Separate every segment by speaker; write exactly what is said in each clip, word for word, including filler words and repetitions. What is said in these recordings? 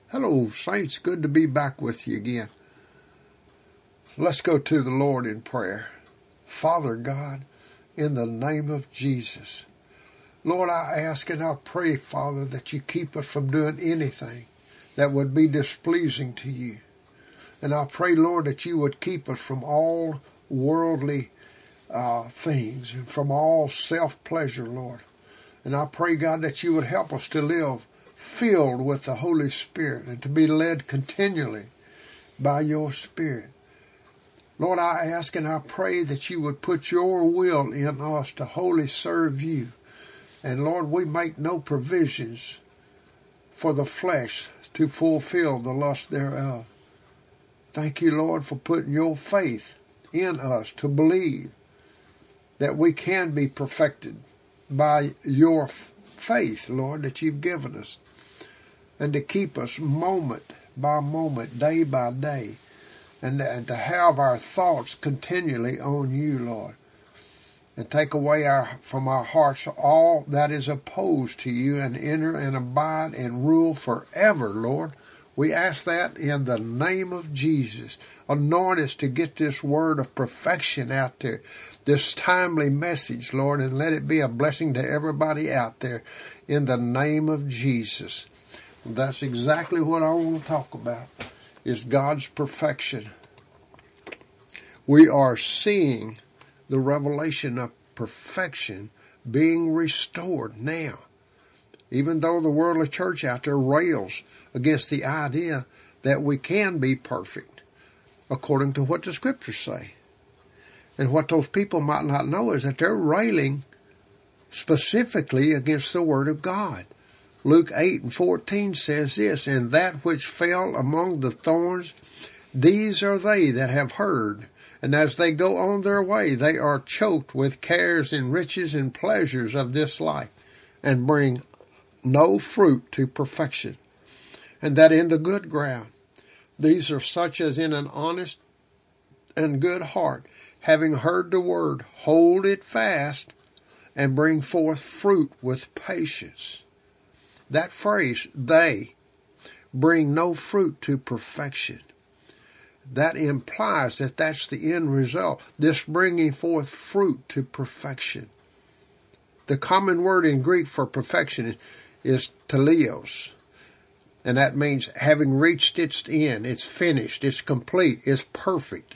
Speaker 1: Hello, saints. Good to be back with you again. Let's go to the Lord in prayer. Father God, in the name of Jesus, Lord, I ask and I pray, Father, that you keep us from doing anything that would be displeasing to you. And I pray, Lord, that you would keep us from all worldly uh, things and from all self-pleasure, Lord. And I pray, God, that you would help us to live filled with the Holy Spirit and to be led continually by your Spirit. Lord, I ask and I pray that you would put your will in us to wholly serve you. And Lord, we make no provisions for the flesh to fulfill the lust thereof. Thank you, Lord, for putting your faith in us to believe that we can be perfected by your faith, Lord, that you've given us, and to keep us moment by moment, day by day, and, and to have our thoughts continually on you, Lord, and take away our from our hearts all that is opposed to you, and enter and abide and rule forever, Lord. We ask that in the name of Jesus. Anoint us to get this word of perfection out there, this timely message, Lord, and let it be a blessing to everybody out there in the name of Jesus. That's exactly what I want to talk about, is God's perfection. We are seeing the revelation of perfection being restored now. Even though the worldly church out there rails against the idea that we can be perfect according to what the scriptures say. And what those people might not know is that they're railing specifically against the Word of God. Luke eight and fourteen says this, "And that which fell among the thorns, these are they that have heard. And as they go on their way, they are choked with cares and riches and pleasures of this life, and bring no fruit to perfection. And that in the good ground, these are such as in an honest and good heart, having heard the word, hold it fast, and bring forth fruit with patience." That phrase, they bring no fruit to perfection. That implies that that's the end result, this bringing forth fruit to perfection. The common word in Greek for perfection is teleos, and that means having reached its end, it's finished, it's complete, it's perfect.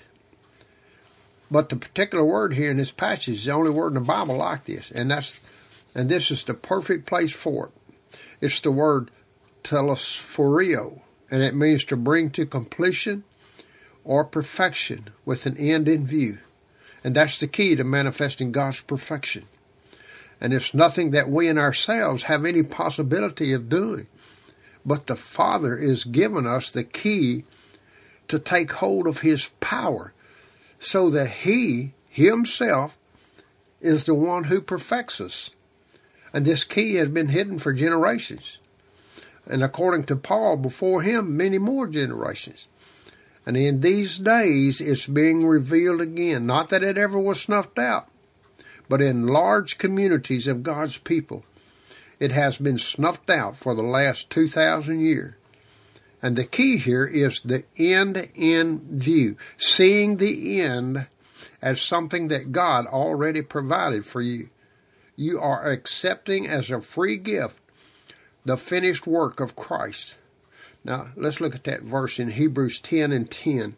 Speaker 1: But the particular word here in this passage is the only word in the Bible like this, and that's and this is the perfect place for it. It's the word telesphorio, and it means to bring to completion or perfection with an end in view. And that's the key to manifesting God's perfection. And it's nothing that we in ourselves have any possibility of doing. But the Father is giving us the key to take hold of His power, so that He Himself is the one who perfects us. And this key has been hidden for generations. And according to Paul, before him, many more generations. And in these days, it's being revealed again. Not that it ever was snuffed out, but in large communities of God's people, it has been snuffed out for the last two thousand years. And the key here is the end in view, seeing the end as something that God already provided for you. You are accepting as a free gift the finished work of Christ. Now, let's look at that verse in Hebrews ten and ten.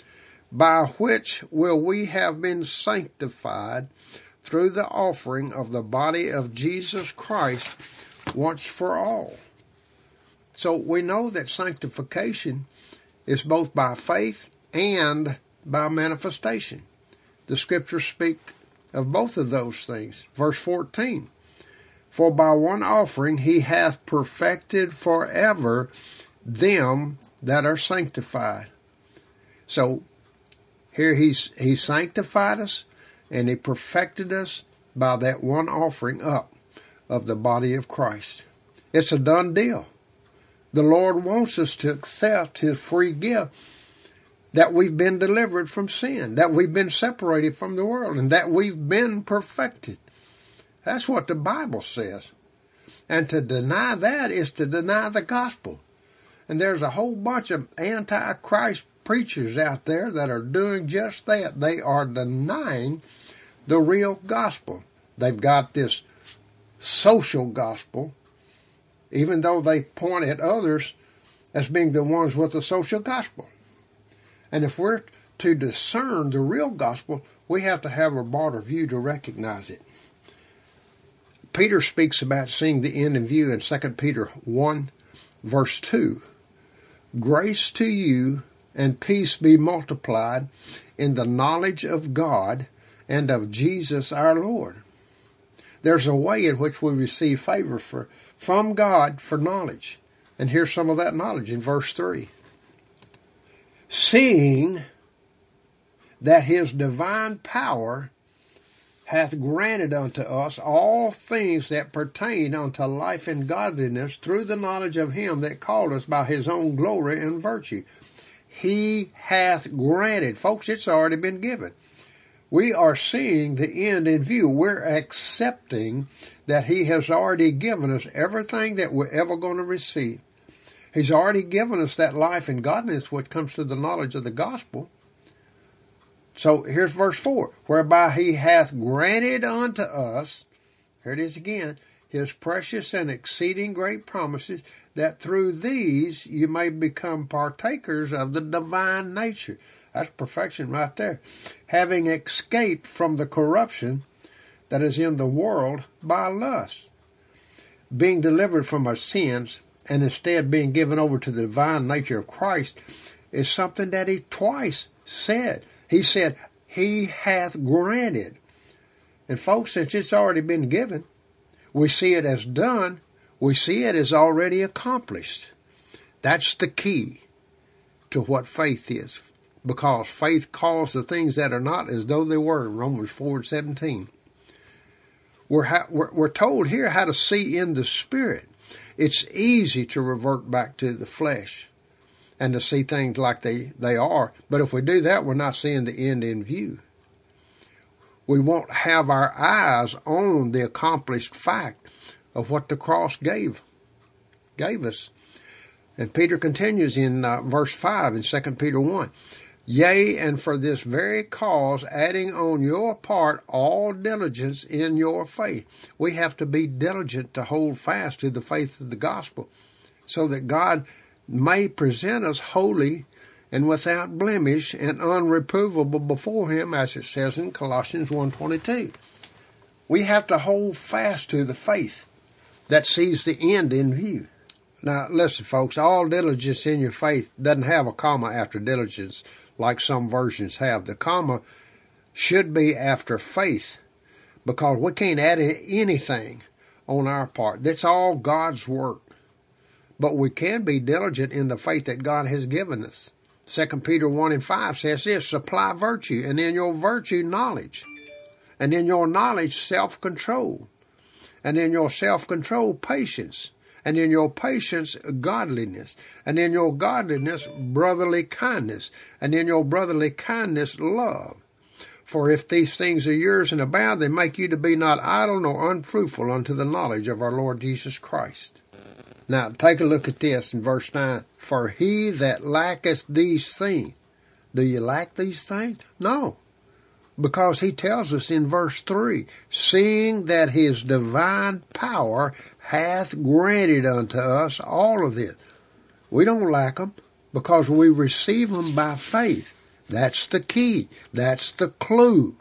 Speaker 1: "By which will we have been sanctified through the offering of the body of Jesus Christ once for all." So we know that sanctification is both by faith and by manifestation. The scriptures speak of both of those things. Verse fourteen, "For by one offering he hath perfected forever them that are sanctified." So here he's he sanctified us and he perfected us by that one offering up of the body of Christ. It's a done deal. The Lord wants us to accept His free gift, that we've been delivered from sin, that we've been separated from the world, and that we've been perfected. That's what the Bible says. And to deny that is to deny the gospel. And there's a whole bunch of anti-Christ preachers out there that are doing just that. They are denying the real gospel. They've got this social gospel, even though they point at others as being the ones with the social gospel. And if we're to discern the real gospel, we have to have a broader view to recognize it. Peter speaks about seeing the end in view in Second Peter one, verse two. Grace to you and peace be multiplied in the knowledge of God and of Jesus our Lord. There's a way in which we receive favor for, from God for knowledge. And here's some of that knowledge in verse three. Seeing that his divine power hath granted unto us all things that pertain unto life and godliness through the knowledge of him that called us by his own glory and virtue. He hath granted. Folks, it's already been given. We are seeing the end in view. We're accepting that he has already given us everything that we're ever going to receive. He's already given us that life and godliness which comes to the knowledge of the gospel. So here's verse four. Whereby he hath granted unto us, here it is again, his precious and exceeding great promises, that through these you may become partakers of the divine nature. That's perfection right there. Having escaped from the corruption that is in the world by lust. Being delivered from our sins and instead being given over to the divine nature of Christ is something that he twice said. He said, he hath granted. And folks, since it's already been given, we see it as done. We see it as already accomplished. That's the key to what faith is. Because faith calls the things that are not as though they were, in Romans four and seventeen. We're, ha- we're, we're told here how to see in the Spirit. It's easy to revert back to the flesh and to see things like they, they are. But if we do that, we're not seeing the end in view. We won't have our eyes on the accomplished fact of what the cross gave, gave us. And Peter continues in uh, verse five in Second Peter one. Yea, and for this very cause, adding on your part all diligence in your faith. We have to be diligent to hold fast to the faith of the gospel, so that God may present us holy and without blemish and unreprovable before him, as it says in Colossians one twenty-two. We have to hold fast to the faith that sees the end in view. Now, listen, folks, all diligence in your faith doesn't have a comma after diligence like some versions have. The comma should be after faith, because we can't add anything on our part. That's all God's work. But we can be diligent in the faith that God has given us. Second Peter one and five says this, supply virtue, and in your virtue knowledge, and in your knowledge self-control, and in your self-control patience, and in your patience godliness, and in your godliness brotherly kindness, and in your brotherly kindness love. For if these things are yours and abound, they make you to be not idle nor unfruitful unto the knowledge of our Lord Jesus Christ. Now, take a look at this in verse nine. For he that lacketh these things. Do you lack these things? No. Because he tells us in verse three, seeing that his divine power hath granted unto us all of this. We don't lack them because we receive them by faith. That's the key. That's the clue.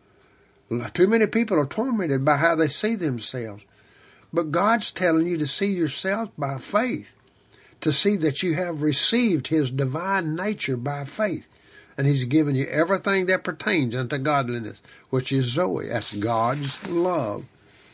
Speaker 1: Too many people are tormented by how they see themselves. But God's telling you to see yourself by faith, to see that you have received his divine nature by faith. And he's given you everything that pertains unto godliness, which is Zoe. That's God's love.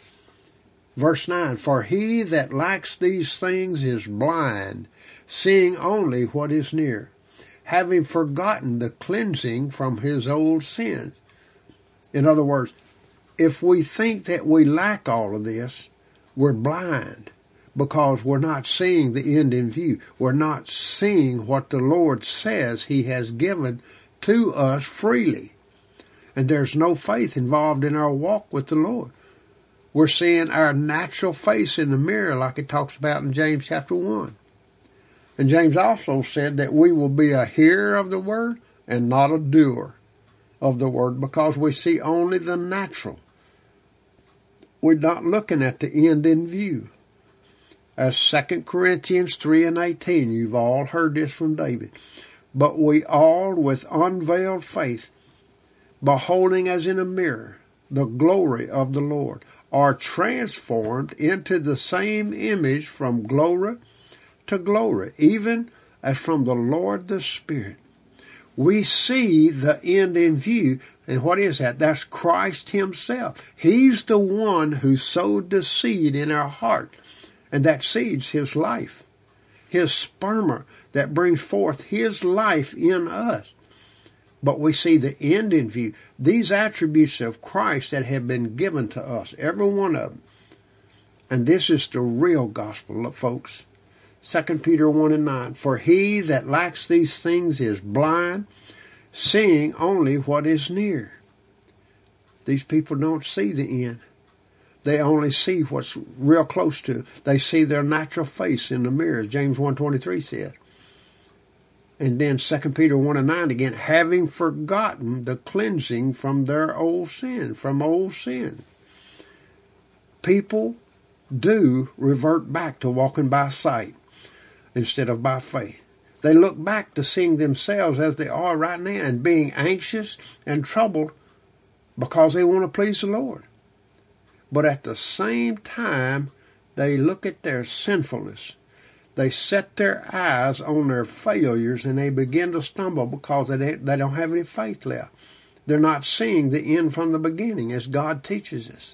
Speaker 1: Verse nine, for he that lacks these things is blind, seeing only what is near, having forgotten the cleansing from his old sins. In other words, if we think that we lack all of this, we're blind, because we're not seeing the end in view. We're not seeing what the Lord says he has given to us freely. And there's no faith involved in our walk with the Lord. We're seeing our natural face in the mirror like it talks about in James chapter one. And James also said that we will be a hearer of the word and not a doer of the word, because we see only the natural. We're not looking at the end in view. As Second Corinthians three and eighteen, you've all heard this from David. But we all with unveiled face, beholding as in a mirror the glory of the Lord, are transformed into the same image from glory to glory, even as from the Lord the Spirit. We see the end in view. And what is that? That's Christ himself. He's the one who sowed the seed in our heart. And that seed's his life. His sperma that brings forth his life in us. But we see the end in view. These attributes of Christ that have been given to us, every one of them. And this is the real gospel, folks. Second Peter one and nine. For he that lacks these things is blind, seeing only what is near. These people don't see the end. They only see what's real close to. They see their natural face in the mirror, as James one twenty-three said. And then Second Peter one and nine again, having forgotten the cleansing from their old sin, from old sin. People do revert back to walking by sight instead of by faith. They look back to seeing themselves as they are right now and being anxious and troubled because they want to please the Lord. But at the same time, they look at their sinfulness. They set their eyes on their failures and they begin to stumble because they they don't have any faith left. They're not seeing the end from the beginning as God teaches us.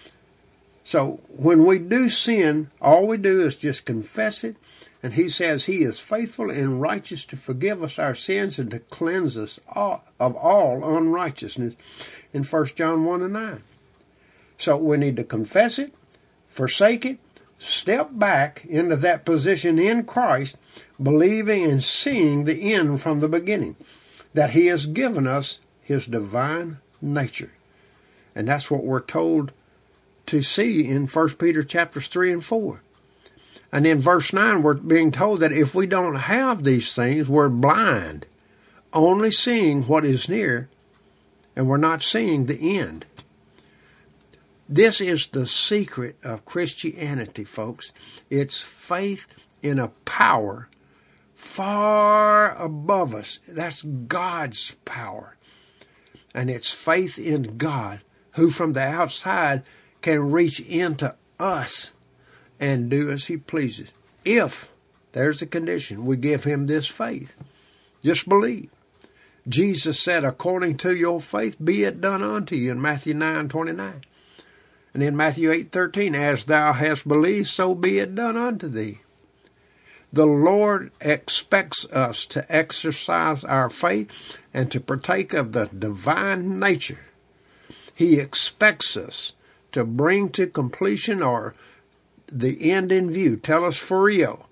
Speaker 1: So when we do sin, all we do is just confess it. And he says he is faithful and righteous to forgive us our sins and to cleanse us all, of all unrighteousness in First John one and nine. So we need to confess it, forsake it, step back into that position in Christ, believing and seeing the end from the beginning, that he has given us his divine nature. And that's what we're told to see in First Peter chapters three and four. And in verse nine, we're being told that if we don't have these things, we're blind, only seeing what is near, and we're not seeing the end. This is the secret of Christianity, folks. It's faith in a power far above us. That's God's power. And it's faith in God, who from the outside can reach into us and do as he pleases. If, there's the condition, we give him this faith. Just believe. Jesus said, according to your faith, be it done unto you in Matthew nine twenty-nine. And in Matthew eight thirteen, as thou hast believed, so be it done unto thee. The Lord expects us to exercise our faith and to partake of the divine nature. He expects us to bring to completion or the end in view. Tell us for real.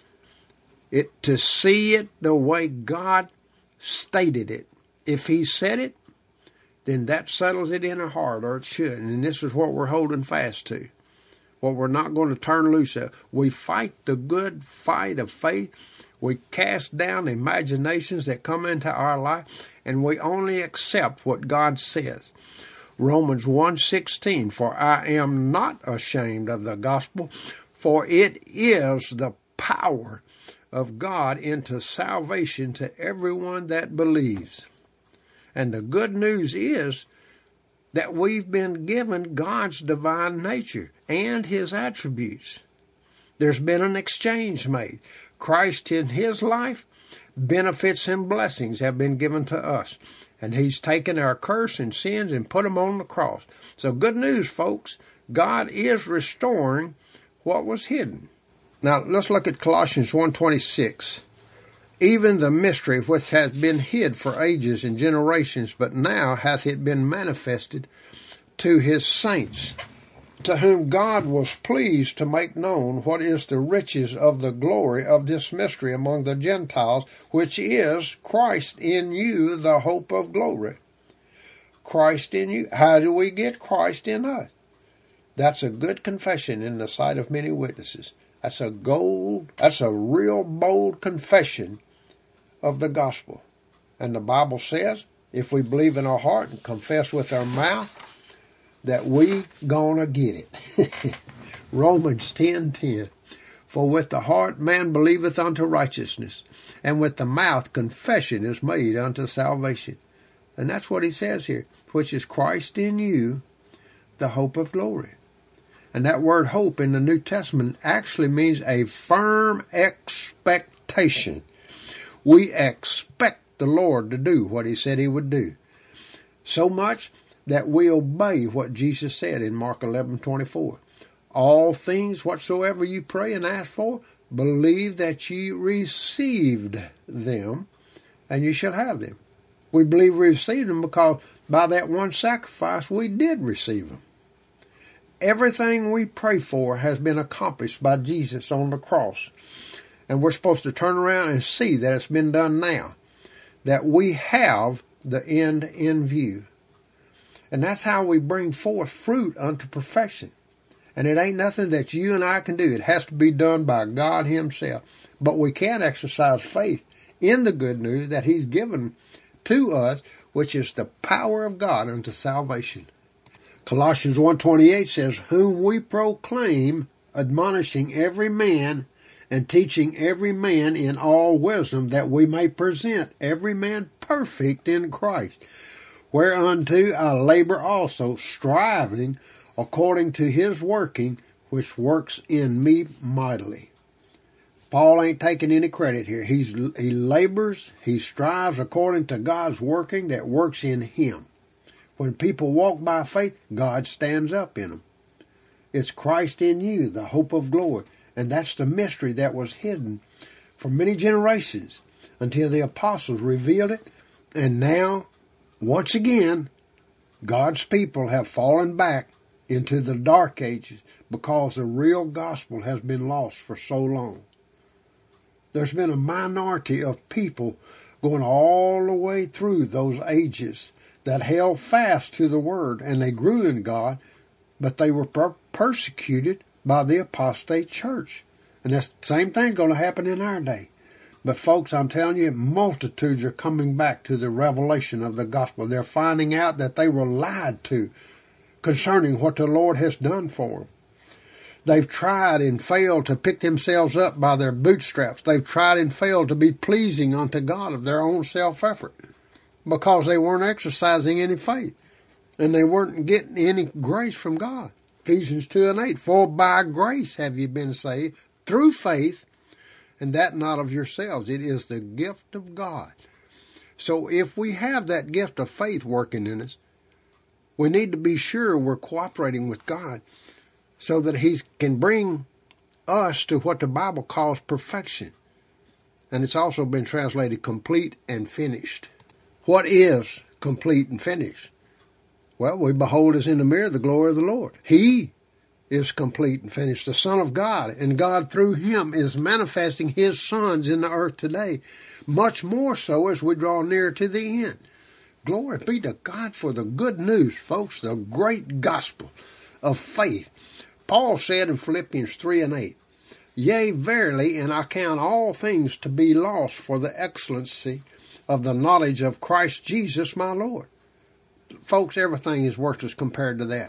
Speaker 1: It to see it the way God stated it. If he said it, then that settles it in our heart, or it should. And this is what we're holding fast to. What we're not going to turn loose of. We fight the good fight of faith. We cast down imaginations that come into our life, and we only accept what God says. Romans one sixteen, for I am not ashamed of the gospel, for it is the power of God into salvation to everyone that believes. And the good news is that we've been given God's divine nature and his attributes. There's been an exchange made. Christ in his life, benefits and blessings have been given to us. And he's taken our curse and sins and put them on the cross. So good news, folks. God is restoring what was hidden. Now, let's look at Colossians one twenty-six. Even the mystery which hath been hid for ages and generations, but now hath it been manifested to his saints, to whom God was pleased to make known what is the riches of the glory of this mystery among the Gentiles, which is Christ in you, the hope of glory. Christ in you. How do we get Christ in us? That's a good confession in the sight of many witnesses. That's a gold, that's a real bold confession of the gospel. And the Bible says, if we believe in our heart and confess with our mouth, that we gonna get it. Romans ten ten. For with the heart man believeth unto righteousness, and with the mouth confession is made unto salvation. And that's what he says here, which is Christ in you, the hope of glory. And that word hope in the New Testament actually means a firm expectation. We expect the Lord to do what he said he would do. So much that we obey what Jesus said in Mark eleven twenty-four. All things whatsoever you pray and ask for, believe that ye received them, and you shall have them. We believe we received them because by that one sacrifice we did receive them. Everything we pray for has been accomplished by Jesus on the cross. And we're supposed to turn around and see that it's been done now. That we have the end in view. And that's how we bring forth fruit unto perfection. And it ain't nothing that you and I can do. It has to be done by God himself. But we can exercise faith in the good news that he's given to us, which is the power of God unto salvation. Colossians one twenty-eight says, whom we proclaim, admonishing every man and teaching every man in all wisdom, that we may present every man perfect in Christ. Whereunto I labor also, striving according to his working, which works in me mightily. Paul ain't taking any credit here. He's, he labors, he strives according to God's working that works in him. When people walk by faith, God stands up in them. It's Christ in you, the hope of glory. And that's the mystery that was hidden for many generations until the apostles revealed it. And now, once again, God's people have fallen back into the dark ages because the real gospel has been lost for so long. There's been a minority of people going all the way through those ages that held fast to the word, and they grew in God, but they were per- persecuted by the apostate church. And that's the same thing going to happen in our day. But folks, I'm telling you, multitudes are coming back to the revelation of the gospel. They're finding out that they were lied to concerning what the Lord has done for them. They've tried and failed to pick themselves up by their bootstraps. They've tried and failed to be pleasing unto God of their own self-effort, because they weren't exercising any faith, and they weren't getting any grace from God. Ephesians two and eight, for by grace have you been saved, through faith, and that not of yourselves. It is the gift of God. So if we have that gift of faith working in us, we need to be sure we're cooperating with God so that he can bring us to what the Bible calls perfection. And it's also been translated complete and finished. What is complete and finished? Well, we behold as in the mirror the glory of the Lord. He is complete and finished, the Son of God, and God through him is manifesting his sons in the earth today, much more so as we draw near to the end. Glory be to God for the good news, folks, the great gospel of faith. Paul said in Philippians three and eight, yea, verily, and I count all things to be lost for the excellency of the knowledge of Christ Jesus my Lord. Folks, everything is worthless compared to that.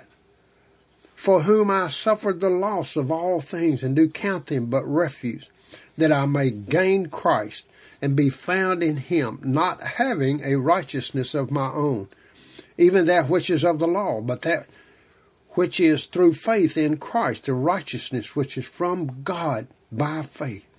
Speaker 1: For whom I suffered the loss of all things, and do count them but refuse, that I may gain Christ, and be found in him, not having a righteousness of my own, even that which is of the law, but that which is through faith in Christ, the righteousness which is from God by faith.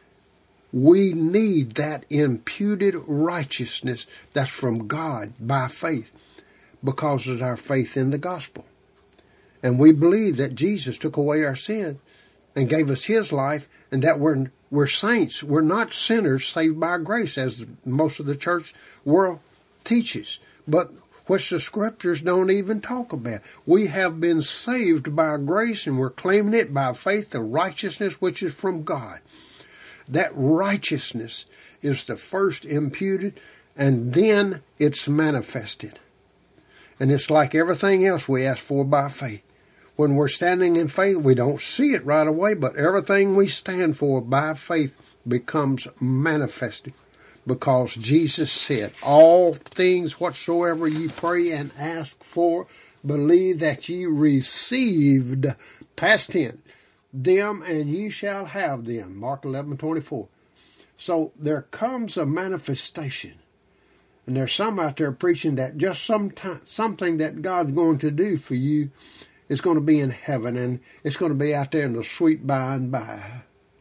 Speaker 1: We need that imputed righteousness that's from God by faith, because of our faith in the gospel. And we believe that Jesus took away our sin and gave us his life, and that we're we're saints. We're not sinners saved by grace, as most of the church world teaches, but which the scriptures don't even talk about. We have been saved by grace, and we're claiming it by faith, the righteousness which is from God. That righteousness is the first imputed, and then it's manifested. And it's like everything else we ask for by faith. when we're standing in faith, we don't see it right away, but everything we stand for by faith becomes manifested. Because Jesus said, all things whatsoever ye pray and ask for, believe that ye received, past tense, them, and ye shall have them. Mark eleven twenty-four. So there comes a manifestation. And there's some out there preaching that just some time, something that God's going to do for you is going to be in heaven, and it's going to be out there in the sweet by and by.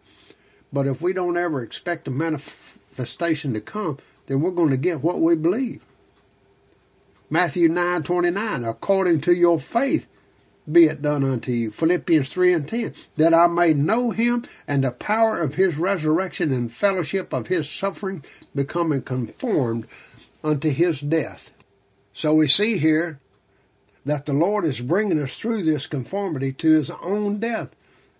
Speaker 1: But if we don't ever expect a manifestation to come, then we're going to get what we believe. Matthew nine twenty-nine, according to your faith be it done unto you. Philippians three and ten, that I may know him and the power of his resurrection and fellowship of his suffering, becoming conformed unto his death. So we see here that the Lord is bringing us through this conformity to his own death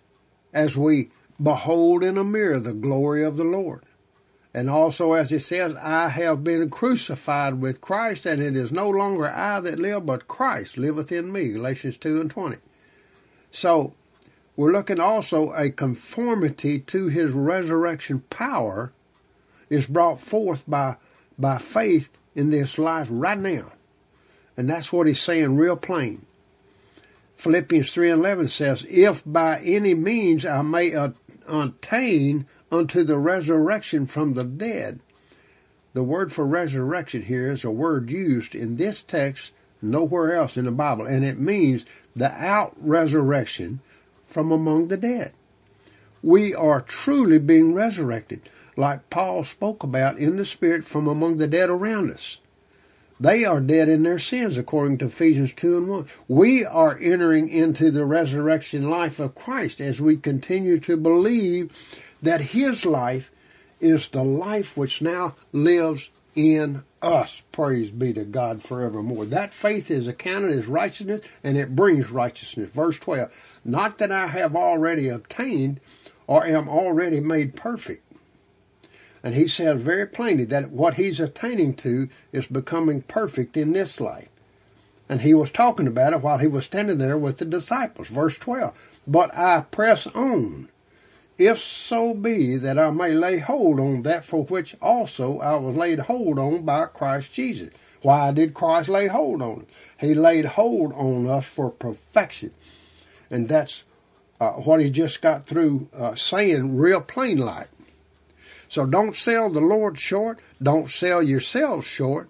Speaker 1: as we behold in a mirror the glory of the Lord. And also, as it says, I have been crucified with Christ, and it is no longer I that live, but Christ liveth in me. Galatians two and twenty. So, we're looking also a conformity to his resurrection power is brought forth by, by faith in this life right now. And that's what he's saying real plain. Philippians three and eleven says, if by any means I may attain unto the resurrection from the dead. The word for resurrection here is a word used in this text nowhere else in the Bible, and it means the out-resurrection from among the dead. We are truly being resurrected, like Paul spoke about in the Spirit from among the dead around us. They are dead in their sins, according to Ephesians two and one. We are entering into the resurrection life of Christ as we continue to believe that his life is the life which now lives in us. Praise be to God forevermore. That faith is accounted as righteousness, and it brings righteousness. Verse twelve, not that I have already obtained or am already made perfect. And he said very plainly that what he's attaining to is becoming perfect in this life. And he was talking about it while he was standing there with the disciples. Verse twelve, but I press on, if so be that I may lay hold on that for which also I was laid hold on by Christ Jesus. Why did Christ lay hold on us? He laid hold on us for perfection. And that's uh, what he just got through uh, saying real plain like. So don't sell the Lord short. Don't sell yourselves short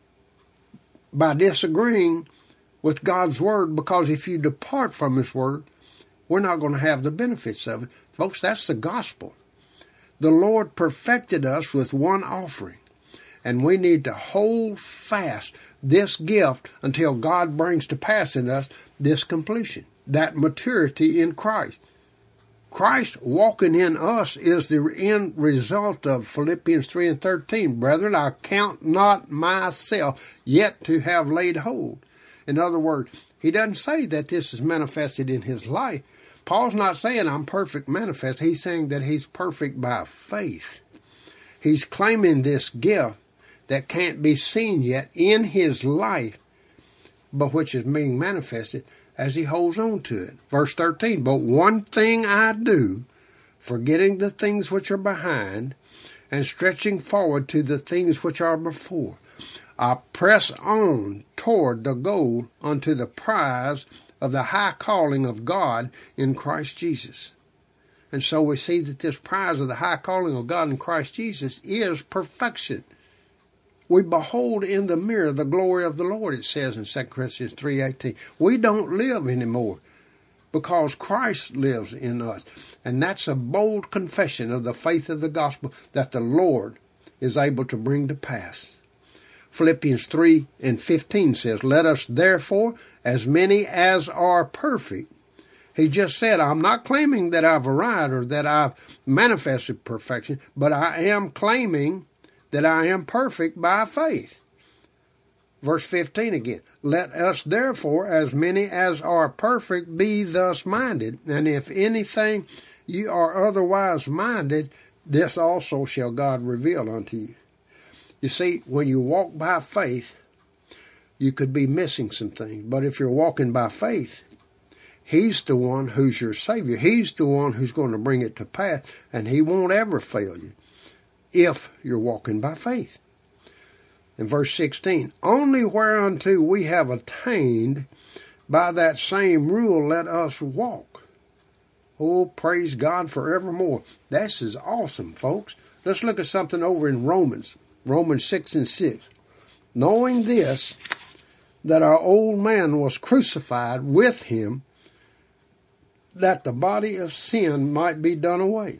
Speaker 1: by disagreeing with God's word, because if you depart from his word, we're not going to have the benefits of it. Folks, that's the gospel. The Lord perfected us with one offering, and we need to hold fast this gift until God brings to pass in us this completion, that maturity in Christ. Christ walking in us is the end result of Philippians three and thirteen. Brethren, I count not myself yet to have laid hold. In other words, he doesn't say that this is manifested in his life. Paul's not saying I'm perfect manifest. He's saying that he's perfect by faith. He's claiming this gift that can't be seen yet in his life, but which is being manifested as he holds on to it. Verse thirteen, but one thing I do, forgetting the things which are behind, and stretching forward to the things which are before, I press on toward the goal unto the prize of the high calling of God in Christ Jesus. And so we see that this prize of the high calling of God in Christ Jesus is perfection. We behold in the mirror the glory of the Lord, it says in Second Corinthians three eighteen. We don't live anymore because Christ lives in us. And that's a bold confession of the faith of the gospel that the Lord is able to bring to pass. Philippians three and fifteen says, let us therefore, as many as are perfect. He just said, I'm not claiming that I've arrived or that I've manifested perfection, but I am claiming that I am perfect by faith. Verse fifteen again, let us therefore, as many as are perfect, be thus minded, and if anything you are otherwise minded, this also shall God reveal unto you. You see, when you walk by faith, you could be missing some things, but if you're walking by faith, He's the one who's your Savior. He's the one who's going to bring it to pass, and He won't ever fail you if you're walking by faith. In verse sixteen, only whereunto we have attained by that same rule let us walk. Oh, praise God forevermore. This is awesome, folks. Let's look at something over in Romans, Romans six and six. Knowing this, that our old man was crucified with Him, that the body of sin might be done away.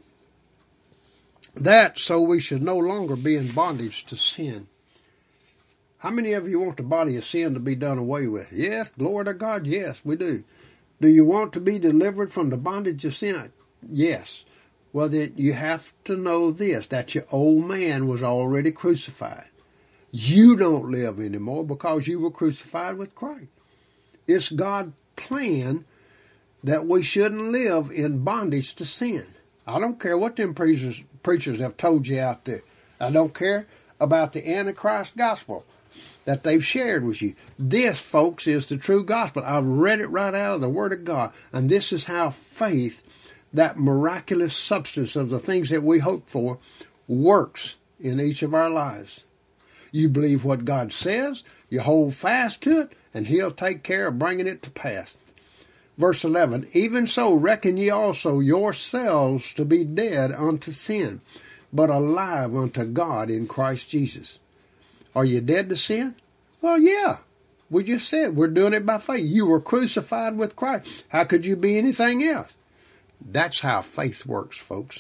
Speaker 1: That so we should no longer be in bondage to sin. How many of you want the body of sin to be done away with? Yes, glory to God, yes, we do. Do you want to be delivered from the bondage of sin? Yes. Well, then you have to know this, that your old man was already crucified. You don't live anymore because you were crucified with Christ. It's God's plan that we shouldn't live in bondage to sin. I don't care what them preachers, preachers have told you out there. I don't care about the Antichrist gospel that they've shared with you. This, folks, is the true gospel. I've read it right out of the Word of God. And this is how faith, that miraculous substance of the things that we hope for, works in each of our lives. You believe what God says, you hold fast to it, and He'll take care of bringing it to pass. Verse eleven, even so reckon ye also yourselves to be dead unto sin, but alive unto God in Christ Jesus. Are you dead to sin? Well, yeah. We just said we're doing it by faith. You were crucified with Christ. How could you be anything else? That's how faith works, folks.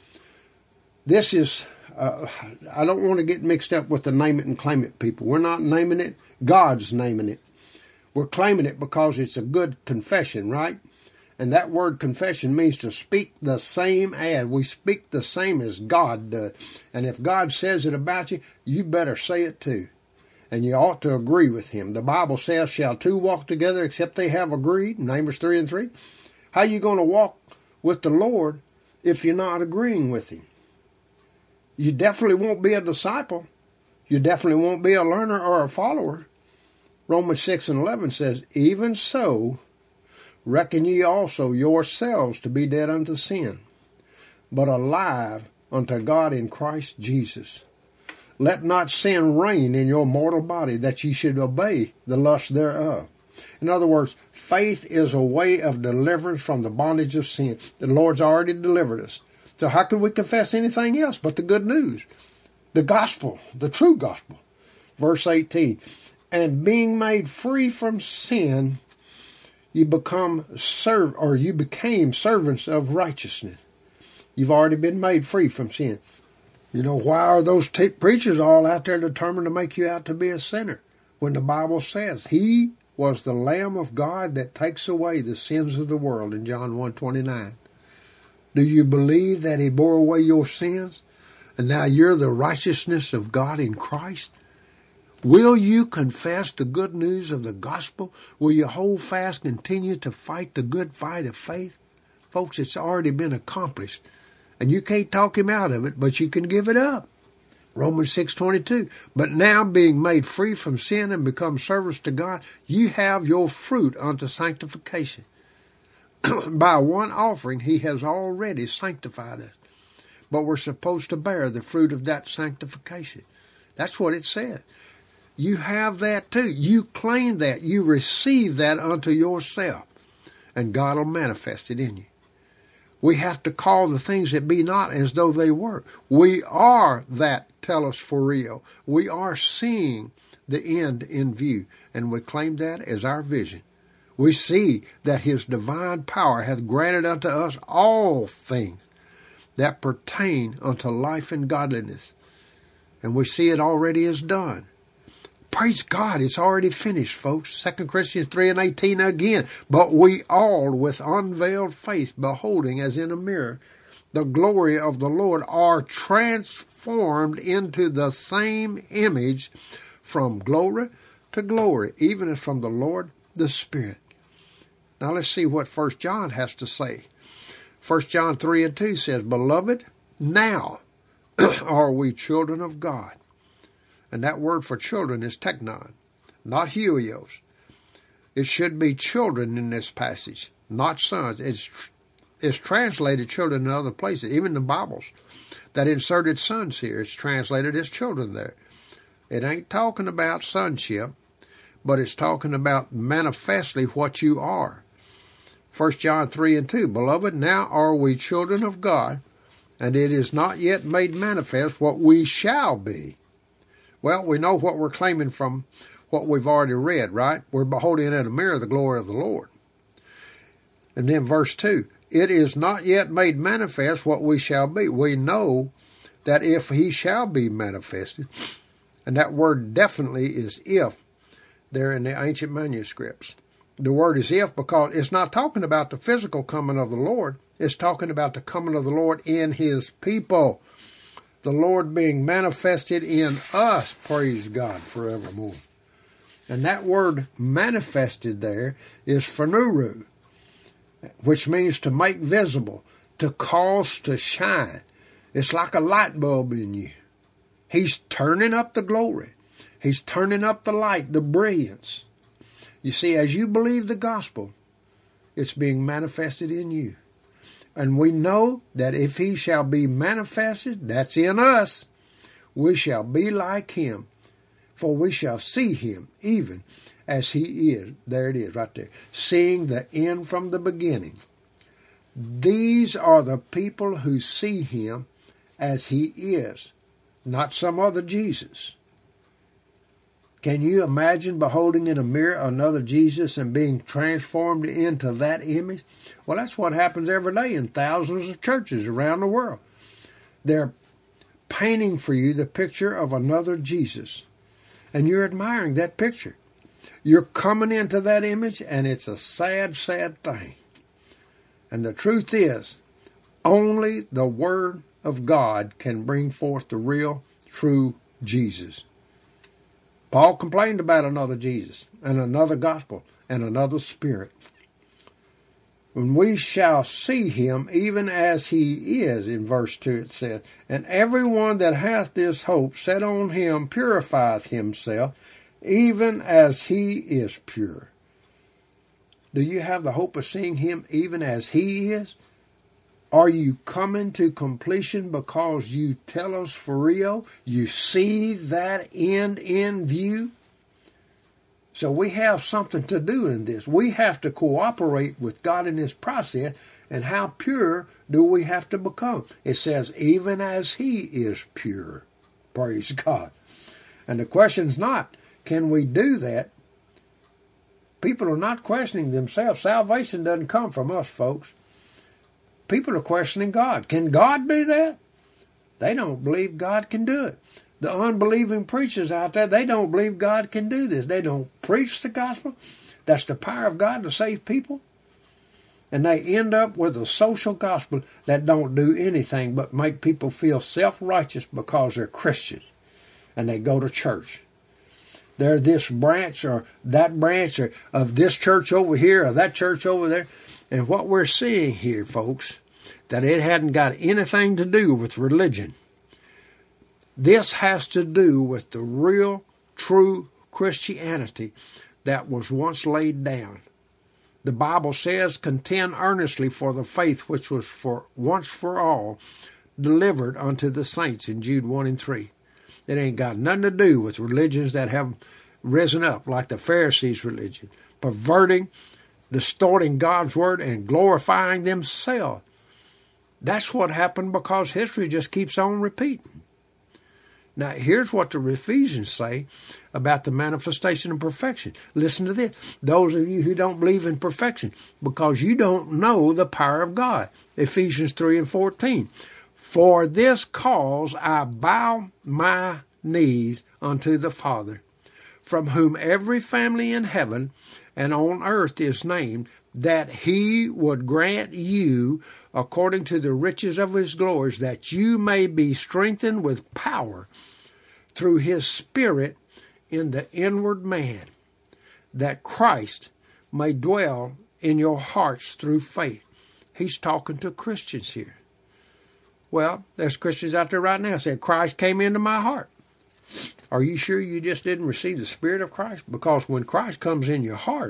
Speaker 1: This is, uh, I don't want to get mixed up with the name it and claim it people. We're not naming it. God's naming it. We're claiming it because it's a good confession, right? And that word confession means to speak the same as. We speak the same as God does. And if God says it about you, you better say it too. And you ought to agree with Him. The Bible says, shall two walk together except they have agreed? Numbers three and three. How are you going to walk with the Lord if you're not agreeing with Him? You definitely won't be a disciple. You definitely won't be a learner or a follower. Romans six and eleven says, even so, reckon ye also yourselves to be dead unto sin, but alive unto God in Christ Jesus. Let not sin reign in your mortal body, that ye should obey the lust thereof. In other words, faith is a way of deliverance from the bondage of sin. The Lord's already delivered us. So how could we confess anything else but the good news? The gospel, the true gospel. Verse eighteen, and being made free from sin, you become serv or you became servants of righteousness. You've already been made free from sin. You know, why are those t- preachers all out there determined to make you out to be a sinner? When the Bible says He was the Lamb of God that takes away the sins of the world in John one twenty-nine. Do you believe that He bore away your sins? And now you're the righteousness of God in Christ? Will you confess the good news of the gospel? Will you hold fast, continue to fight the good fight of faith? Folks, it's already been accomplished. And you can't talk Him out of it, but you can give it up. Romans six twenty-two. But now being made free from sin and become servants to God, you have your fruit unto sanctification. By one offering, He has already sanctified us. But we're supposed to bear the fruit of that sanctification. That's what it said. You have that too. You claim that. You receive that unto yourself. And God will manifest it in you. We have to call the things that be not as though they were. We are that telos for real. We are seeing the end in view. And we claim that as our vision. We see that His divine power hath granted unto us all things that pertain unto life and godliness. And we see it already is done. Praise God, it's already finished, folks. Second Corinthians three and eighteen again. But we all with unveiled face, beholding as in a mirror the glory of the Lord, are transformed into the same image from glory to glory, even as from the Lord the Spirit. Now let's see what First John has to say. First John three and two says, Beloved, now are we children of God. And that word for children is teknon, not huios. It should be children in this passage. not sons. It's, it's translated children in other places, even the Bibles that inserted sons here. It's translated as children there. It ain't talking about sonship, but it's talking about manifestly what you are. First John three and two, Beloved, now are we children of God, and it is not yet made manifest what we shall be. Well, we know what we're claiming from what we've already read, right? We're beholding in a mirror the glory of the Lord. And then verse two, It is not yet made manifest what we shall be. We know that if he shall be manifested, and that word definitely is if, there in the ancient manuscripts. The word is if because it's not talking about the physical coming of the Lord. It's talking about the coming of the Lord in his people. The Lord being manifested in us, praise God, forevermore. And that word manifested there is phanuru, which means to make visible, to cause to shine. It's like a light bulb in you. He's turning up the glory. He's turning up the light, the brilliance. You see, as you believe the gospel, it's being manifested in you. And we know that if he shall be manifested, that's in us, we shall be like him, for we shall see him even as he is. There it is right there. Seeing the end from the beginning. These are the people who see him as he is, not some other Jesus. Can you imagine beholding in a mirror another Jesus and being transformed into that image? Well, that's what happens every day in thousands of churches around the world. They're painting for you the picture of another Jesus, and you're admiring that picture. You're coming into that image, and it's a sad, sad thing. And the truth is, only the Word of God can bring forth the real, true Jesus. Paul complained about another Jesus and another gospel and another spirit. When we shall see him even as he is, in verse two it says, And everyone that hath this hope set on him purifieth himself, even as he is pure. Do you have the hope of seeing him even as he is? Are you coming to completion because you telos for real? You see that end in view? So we have something to do in this. We have to cooperate with God in this process. And how pure do we have to become? It says, even as he is pure. Praise God. And the question's not, can we do that? People are not questioning themselves. Salvation doesn't come from us, folks. People are questioning God. Can God do that? They don't believe God can do it. The unbelieving preachers out there, they don't believe God can do this. They don't preach the gospel. That's the power of God to save people. And they end up with a social gospel that don't do anything but make people feel self-righteous because they're Christians and they go to church. They're this branch or that branch or of this church over here or that church over there. And what we're seeing here, folks, that it hadn't got anything to do with religion. This has to do with the real, true Christianity that was once laid down. The Bible says, contend earnestly for the faith which was for once for all delivered unto the saints in Jude one and three. It ain't got nothing to do with religions that have risen up like the Pharisees' religion, perverting, distorting God's word and glorifying themselves. That's what happened because history just keeps on repeating. Now, here's what the Ephesians say about the manifestation of perfection. Listen to this. Those of you who don't believe in perfection, because you don't know the power of God. Ephesians three and fourteen. For this cause I bow my knees unto the Father, from whom every family in heaven and on earth is named, that he would grant you, according to the riches of his glories, that you may be strengthened with power through his Spirit in the inward man, that Christ may dwell in your hearts through faith. He's talking to Christians here. Well, there's Christians out there right now that say, Christ came into my heart. Are you sure you just didn't receive the Spirit of Christ? Because when Christ comes in your heart,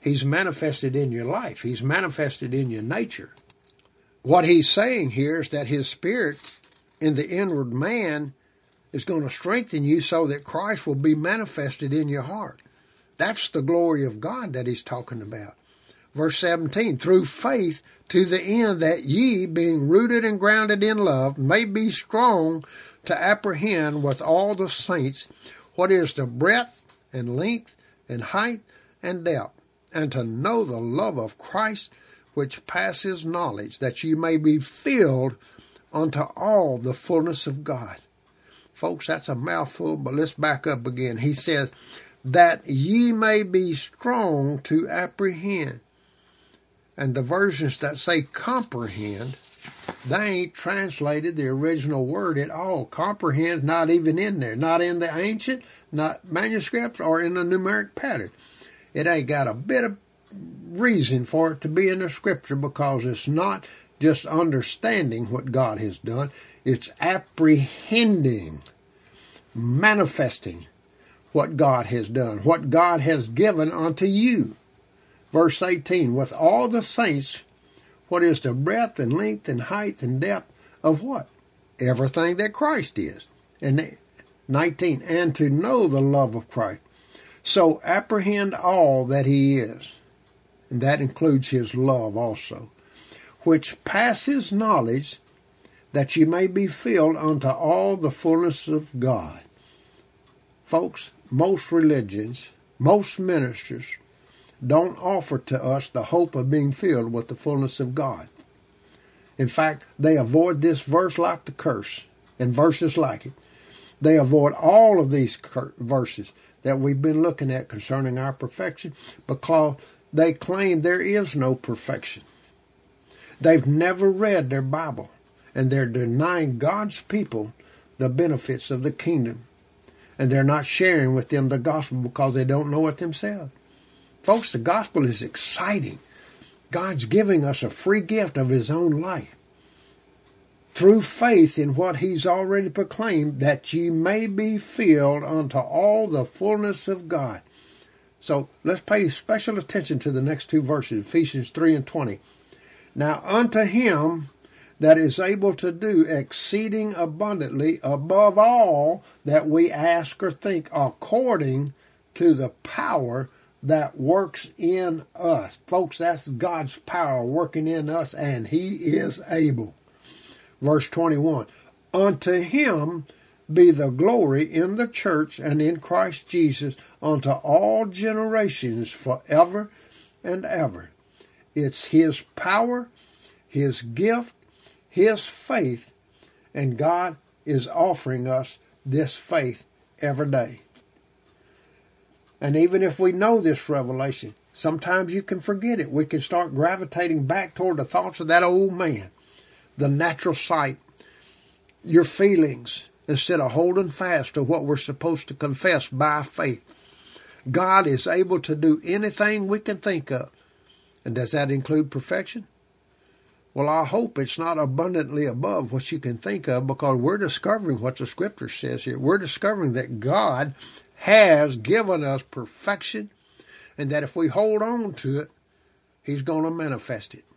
Speaker 1: He's manifested in your life. He's manifested in your nature. What he's saying here is that his Spirit in the inward man is going to strengthen you so that Christ will be manifested in your heart. That's the glory of God that he's talking about. Verse seventeen, through faith to the end that ye, being rooted and grounded in love, may be strong to apprehend with all the saints what is the breadth and length and height and depth, and to know the love of Christ which passes knowledge, that you may be filled unto all the fullness of God. Folks, that's a mouthful, but let's back up again. He says, that ye may be strong to apprehend. And the versions that say comprehend, they ain't translated the original word at all. Comprehend not even in there. Not in the ancient, not manuscript, or in the numeric pattern. It ain't got a bit of reason for it to be in the scripture, because it's not just understanding what God has done. It's apprehending, manifesting what God has done, what God has given unto you. Verse eighteen, with all the saints, what is the breadth and length and height and depth of what? Everything that Christ is. And nineteen, and to know the love of Christ. So apprehend all that he is. And that includes his love also. Which passes knowledge, that you may be filled unto all the fullness of God. Folks, most religions, most ministers, don't offer to us the hope of being filled with the fullness of God. In fact, they avoid this verse like the curse, and verses like it. They avoid all of these verses that we've been looking at concerning our perfection, because they claim there is no perfection. They've never read their Bible, and they're denying God's people the benefits of the kingdom. And they're not sharing with them the gospel because they don't know it themselves. Folks, the gospel is exciting. God's giving us a free gift of his own life through faith in what he's already proclaimed, that ye may be filled unto all the fullness of God. So let's pay special attention to the next two verses, Ephesians three and twenty. Now unto him that is able to do exceeding abundantly above all that we ask or think, according to the power that works in us. Folks, that's God's power working in us, and he is able. Verse twenty-one, unto him be the glory in the church and in Christ Jesus unto all generations forever and ever. It's his power, his gift, his faith, and God is offering us this faith every day. And even if we know this revelation, sometimes you can forget it. We can start gravitating back toward the thoughts of that old man, the natural sight, your feelings, instead of holding fast to what we're supposed to confess by faith. God is able to do anything we can think of. And does that include perfection? Well, I hope it's not abundantly above what you can think of, because we're discovering what the scripture says here. We're discovering that God has given us perfection, and that if we hold on to it, he's going to manifest it.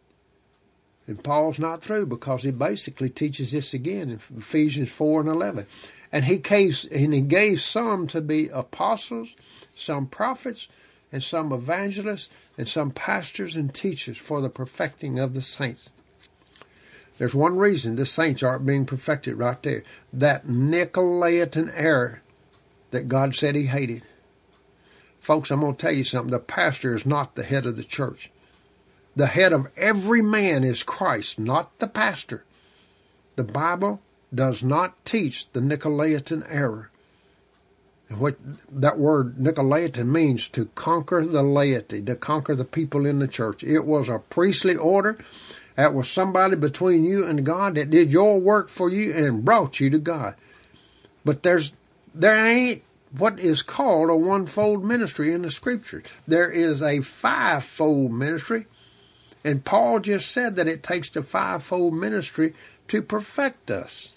Speaker 1: And Paul's not through, because he basically teaches this again in Ephesians four and eleven. And he gave, and he gave some to be apostles, some prophets, and some evangelists, and some pastors and teachers for the perfecting of the saints. There's one reason the saints aren't being perfected right there. That Nicolaitan error that God said he hated. Folks, I'm going to tell you something. The pastor is not the head of the church. The head of every man is Christ, not the pastor. The Bible does not teach the Nicolaitan error. And what that word Nicolaitan means, to conquer the laity, to conquer the people in the church. It was a priestly order. That was somebody between you and God that did your work for you and brought you to God. But there's there ain't what is called a one-fold ministry in the scriptures. There is a five-fold ministry. And Paul just said that it takes the five-fold ministry to perfect us.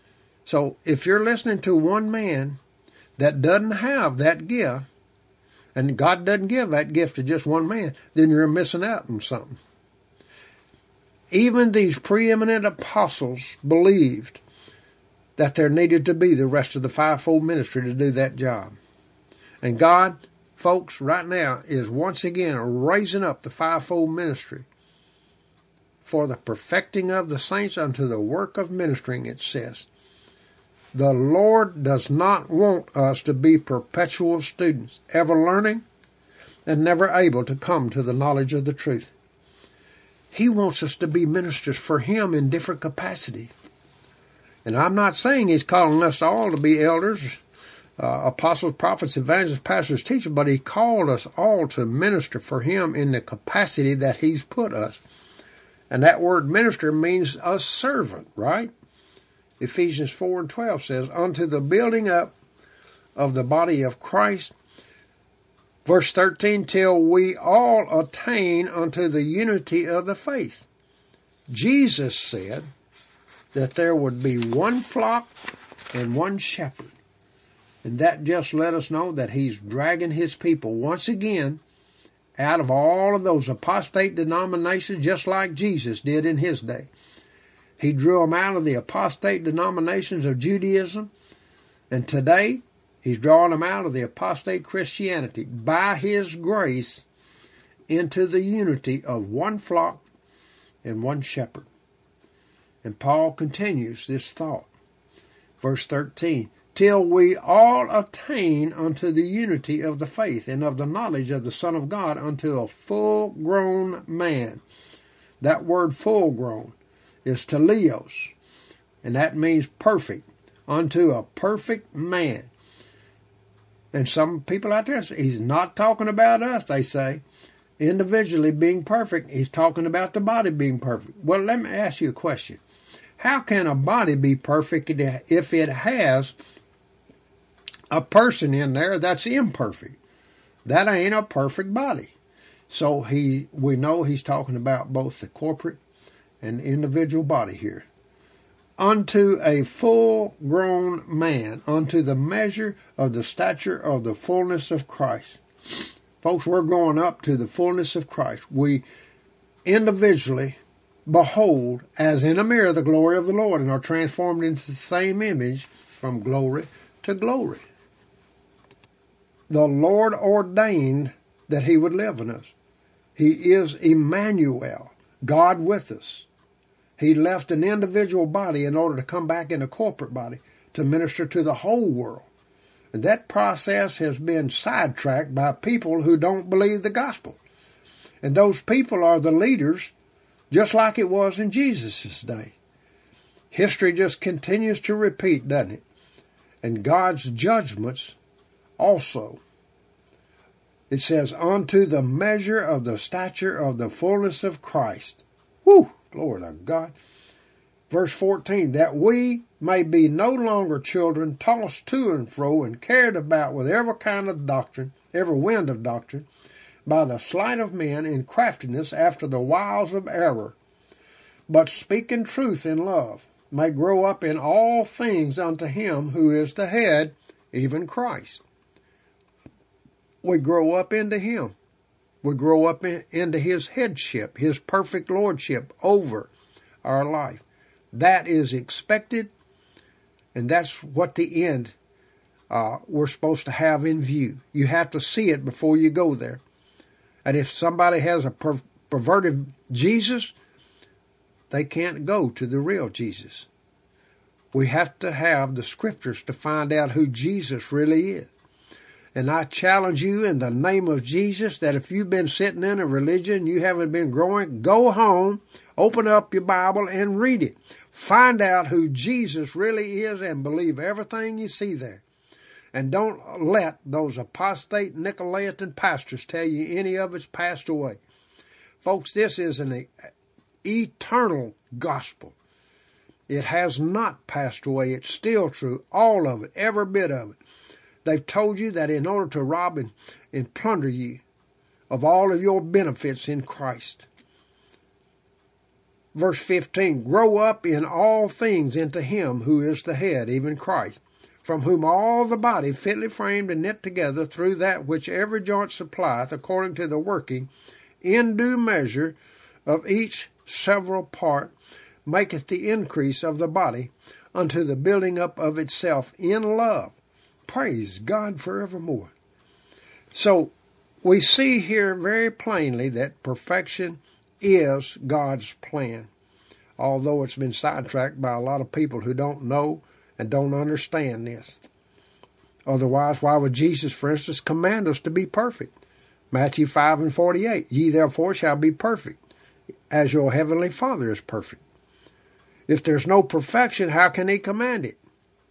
Speaker 1: So if you're listening to one man that doesn't have that gift, and God doesn't give that gift to just one man, then you're missing out on something. Even these preeminent apostles believed that there needed to be the rest of the fivefold ministry to do that job. And God, folks, right now is once again raising up the fivefold ministry for the perfecting of the saints unto the work of ministering, it says. The Lord does not want us to be perpetual students, ever learning and never able to come to the knowledge of the truth. He wants us to be ministers for Him in different capacity. And I'm not saying He's calling us all to be elders, uh, apostles, prophets, evangelists, pastors, teachers, but He called us all to minister for Him in the capacity that He's put us. And that word minister means a servant, right? Ephesians four and twelve says, unto the building up of the body of Christ. Verse thirteen, till we all attain unto the unity of the faith. Jesus said that there would be one flock and one shepherd. And that just let us know that He's dragging His people once again out of all of those apostate denominations, just like Jesus did in His day. He drew them out of the apostate denominations of Judaism, and today He's drawing them out of the apostate Christianity by His grace into the unity of one flock and one shepherd. And Paul continues this thought. Verse thirteen, till we all attain unto the unity of the faith and of the knowledge of the Son of God, unto a full-grown man. That word full-grown is teleos, and that means perfect, unto a perfect man. And some people out there say, He's not talking about us, they say, individually being perfect. He's talking about the body being perfect. Well, let me ask you a question. How can a body be perfect if it has a person in there that's imperfect? That ain't a perfect body. So he, we know He's talking about both the corporate and individual body here. Unto a full-grown man, unto the measure of the stature of the fullness of Christ. Folks, we're going up to the fullness of Christ. We individually behold, as in a mirror, the glory of the Lord, and are transformed into the same image from glory to glory. The Lord ordained that He would live in us. He is Emmanuel, God with us. He left an individual body in order to come back in a corporate body to minister to the whole world. And that process has been sidetracked by people who don't believe the gospel. And those people are the leaders, just like it was in Jesus' day. History just continues to repeat, doesn't it? And God's judgments also. It says, unto the measure of the stature of the fullness of Christ. Whew, glory to God. Verse fourteen, that we may be no longer children tossed to and fro and carried about with every kind of doctrine, every wind of doctrine, by the sleight of men in craftiness after the wiles of error, but speaking truth in love, may grow up in all things unto Him who is the head, even Christ. We grow up into Him. We grow up in, into His headship, His perfect lordship over our life. That is expected, and that's what the end uh, we're supposed to have in view. You have to see it before you go there. And if somebody has a per- perverted Jesus, they can't go to the real Jesus. We have to have the scriptures to find out who Jesus really is. And I challenge you in the name of Jesus that if you've been sitting in a religion, you haven't been growing, go home, open up your Bible and read it. Find out who Jesus really is and believe everything you see there. And don't let those apostate Nicolaitan pastors tell you any of it's passed away. Folks, this is an eternal gospel. It has not passed away. It's still true. All of it, every bit of it. They've told you that in order to rob and, and plunder you of all of your benefits in Christ. Verse fifteen, grow up in all things into Him who is the head, even Christ, from whom all the body fitly framed and knit together through that which every joint supplieth, according to the working in due measure of each several part, maketh the increase of the body unto the building up of itself in love. Praise God forevermore. So we see here very plainly that perfection is God's plan, although it's been sidetracked by a lot of people who don't know and don't understand this. Otherwise, why would Jesus, for instance, command us to be perfect? Matthew five and forty-eight, ye therefore shall be perfect, as your heavenly Father is perfect. If there's no perfection, how can he command it?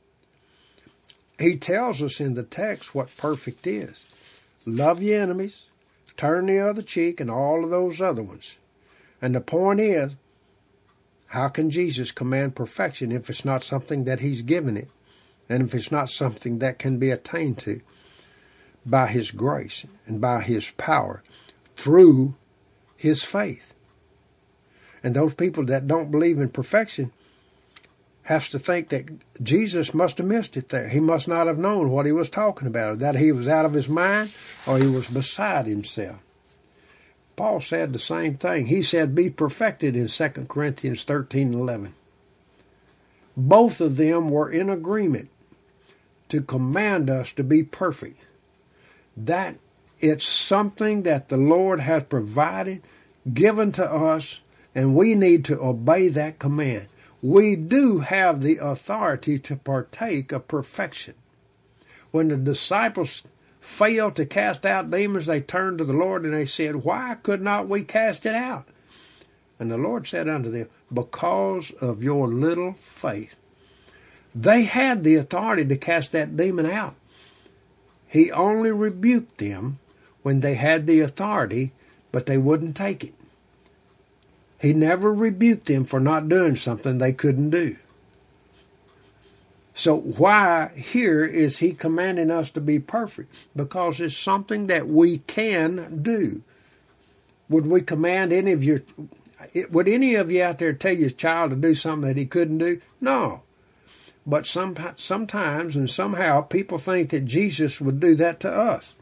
Speaker 1: He tells us in the text what perfect is. Love your enemies, turn the other cheek, and all of those other ones. And the point is, how can Jesus command perfection if it's not something that he's given it, and if it's not something that can be attained to by his grace and by his power through his faith? And those people that don't believe in perfection have to think that Jesus must have missed it there. He must not have known what he was talking about, that he was out of his mind or he was beside himself. Paul said the same thing. He said, be perfected in Second Corinthians thirteen eleven. Both of them were in agreement to command us to be perfect. That it's something that the Lord has provided, given to us, and we need to obey that command. We do have the authority to partake of perfection. When the disciples failed to cast out demons, they turned to the Lord and they said, why could not we cast it out? And the Lord said unto them, because of your little faith. They had the authority to cast that demon out. He only rebuked them when they had the authority, but they wouldn't take it. He never rebuked them for not doing something they couldn't do. So why here is he commanding us to be perfect? Because it's something that we can do. Would we command any of your, would any of you out there tell your child to do something that he couldn't do? No. But some, sometimes and somehow people think that Jesus would do that to us.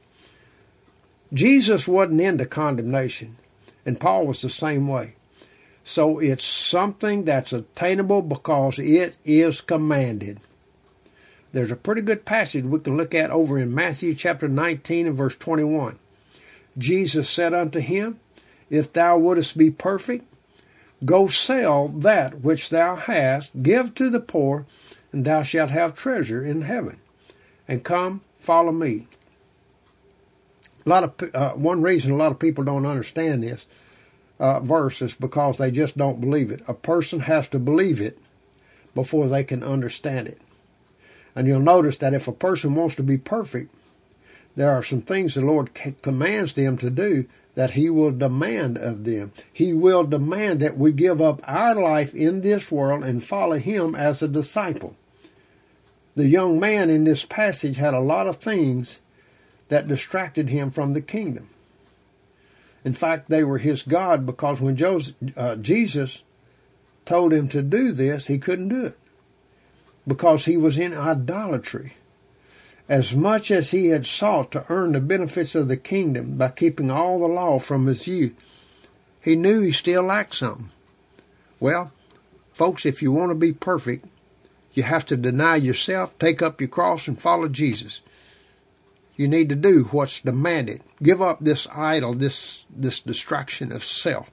Speaker 1: Jesus wasn't into condemnation, and Paul was the same way. So it's something that's attainable because it is commanded. There's a pretty good passage we can look at over in Matthew chapter nineteen and verse twenty-one. Jesus said unto him, if thou wouldest be perfect, go sell that which thou hast, give to the poor, and thou shalt have treasure in heaven. And come, follow me. A lot of uh, one reason a lot of people don't understand this uh, verse is because they just don't believe it. A person has to believe it before they can understand it. And you'll notice that if a person wants to be perfect, there are some things the Lord commands them to do that he will demand of them. He will demand that we give up our life in this world and follow him as a disciple. The young man in this passage had a lot of things that distracted him from the kingdom. In fact, they were his God, because when Joseph, uh, Jesus told him to do this, he couldn't do it, because he was in idolatry. As much as he had sought to earn the benefits of the kingdom by keeping all the law from his youth, he knew he still lacked something. Well, folks, if you want to be perfect, you have to deny yourself, take up your cross, and follow Jesus. You need to do what's demanded. Give up this idol, this, this distraction of self.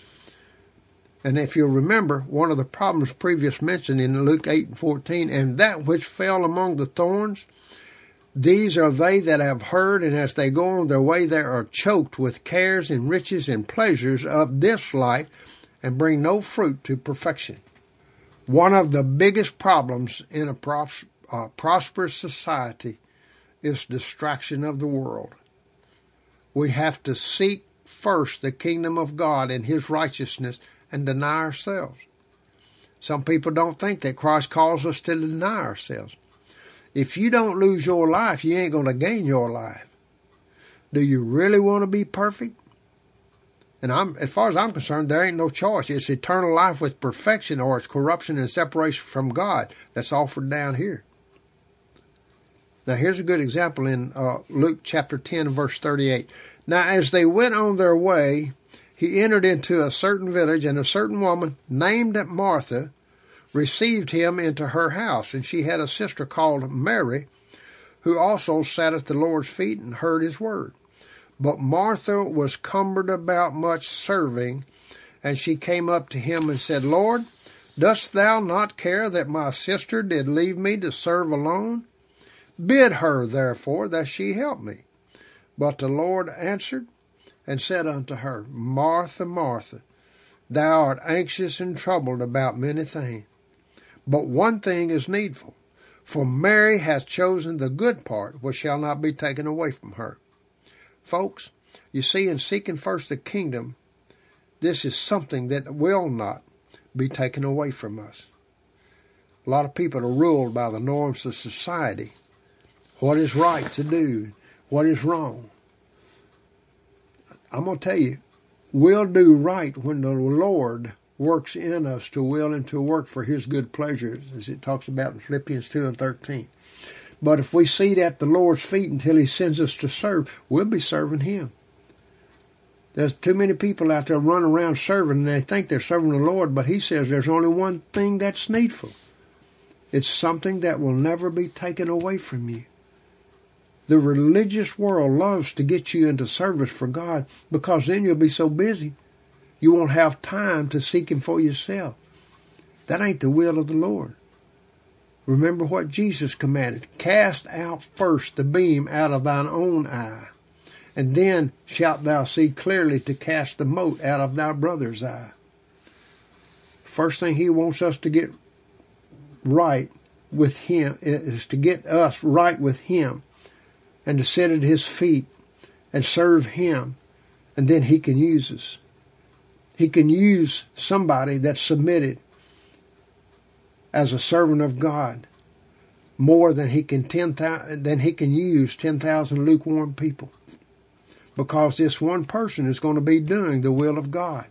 Speaker 1: And if you'll remember, one of the problems previous mentioned in Luke eight and fourteen, and that which fell among the thorns, these are they that have heard, and as they go on their way, they are choked with cares and riches and pleasures of this life, and bring no fruit to perfection. One of the biggest problems in a pros- uh, prosperous society is distraction of the world. We have to seek first the kingdom of God and his righteousness and deny ourselves. Some people don't think that Christ calls us to deny ourselves. If you don't lose your life, you ain't going to gain your life. Do you really want to be perfect? And I'm, as far as I'm concerned, there ain't no choice. It's eternal life with perfection, or it's corruption and separation from God that's offered down here. Now, here's a good example in uh, Luke chapter ten, verse thirty-eight. Now, as they went on their way, he entered into a certain village, and a certain woman named Martha received him into her house. And she had a sister called Mary, who also sat at the Lord's feet and heard his word. But Martha was cumbered about much serving, and she came up to him and said, Lord, dost thou not care that my sister did leave me to serve alone? Bid her, therefore, that she help me. But the Lord answered and said unto her, Martha, Martha, thou art anxious and troubled about many things. But one thing is needful, for Mary hath chosen the good part, which shall not be taken away from her. Folks, you see, in seeking first the kingdom, this is something that will not be taken away from us. A lot of people are ruled by the norms of society. What is right to do? What is wrong? I'm going to tell you, we'll do right when the Lord works in us to will and to work for his good pleasure, as it talks about in Philippians two and thirteen. But if we sit at the Lord's feet until he sends us to serve, we'll be serving him. There's too many people out there running around serving, and they think they're serving the Lord, but he says there's only one thing that's needful. It's something that will never be taken away from you. The religious world loves to get you into service for God, because then you'll be so busy you won't have time to seek him for yourself. That ain't the will of the Lord. Remember what Jesus commanded. Cast out first the beam out of thine own eye, and then shalt thou see clearly to cast the mote out of thy brother's eye. First thing he wants us to get right with him is to get us right with him and to sit at his feet and serve him, and then he can use us. He can use somebody that's submitted as a servant of God more than he can ten thousand than he can use ten thousand lukewarm people, because this one person is going to be doing the will of God.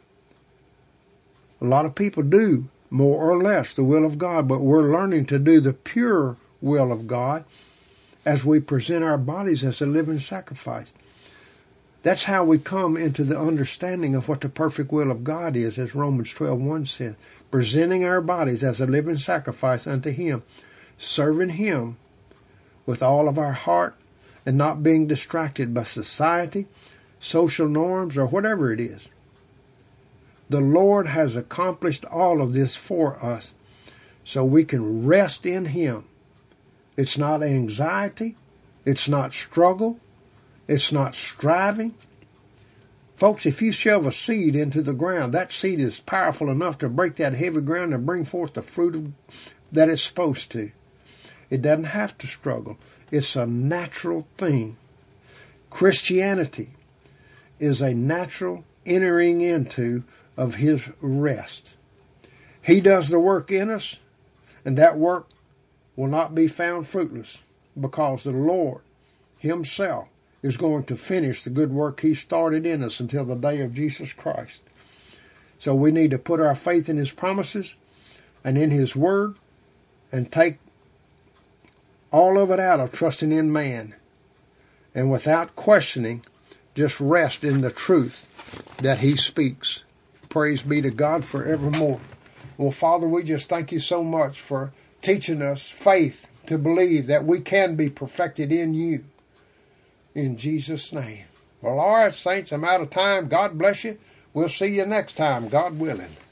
Speaker 1: A lot of people do more or less the will of God, but we're learning to do the pure will of God as we present our bodies as a living sacrifice. That's how we come into the understanding of what the perfect will of God is, as Romans twelve one said. Presenting our bodies as a living sacrifice unto him, serving him with all of our heart, and not being distracted by society, social norms, or whatever it is. The Lord has accomplished all of this for us, so we can rest in him. It's not anxiety. It's not struggle. It's not striving. Folks, if you shove a seed into the ground, that seed is powerful enough to break that heavy ground and bring forth the fruit of, that it's supposed to. It doesn't have to struggle. It's a natural thing. Christianity is a natural entering into of his rest. He does the work in us, and that work will not be found fruitless, because the Lord himself is going to finish the good work he started in us until the day of Jesus Christ. So we need to put our faith in his promises and in his word, and take all of it out of trusting in man, and without questioning, just rest in the truth that he speaks. Praise be to God forevermore. Well, Father, we just thank you so much for teaching us faith to believe that we can be perfected in you. In Jesus' name. Well, all right, saints, I'm out of time. God bless you. We'll see you next time, God willing.